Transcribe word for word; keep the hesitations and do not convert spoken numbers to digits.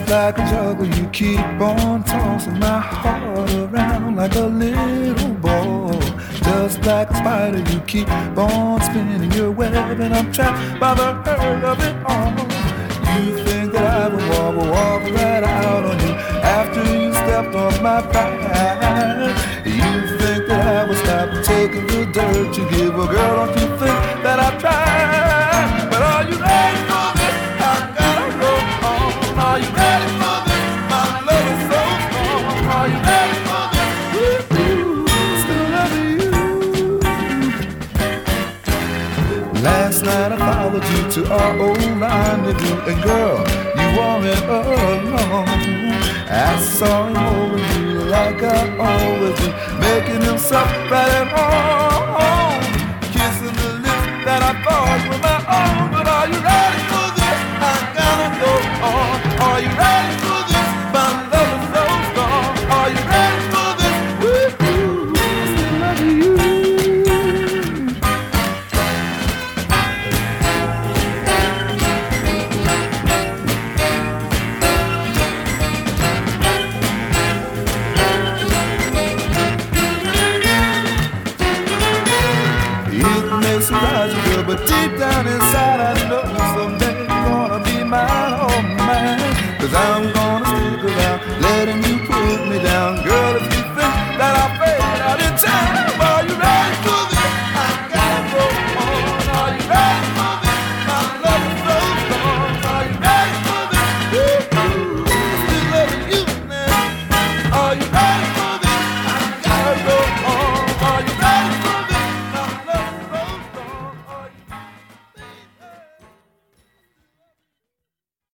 like a juggle, you keep on tossing my heart around like a little ball. Just like a spider, you keep on spinning your web, and I'm trapped by the hurt of it all. You think that I would walk, walk right out on you after you stepped on my back. You think that I would stop taking the dirt you give a girl. Don't you think that I've tried? But are you ready for this? I gotta go on. Are you ready for this? My love is so strong. Are you ready for this? Woo-hoo, still loving you. Last night I followed you to our old rendezvous, and girl, you weren't alone. I saw him over you like I always do, making himself right at home, kissing the lips that I thought were my own. But are you ready for this? I gotta go on. Are you ready for this? My love is so strong. Are you ready for this? Woo-hoo, I still love you. But deep down inside I know someday you're gonna be mine, oh mine. Cause I'm gonna stick around, letting you put me down. Girl, if you think that I fade out in time,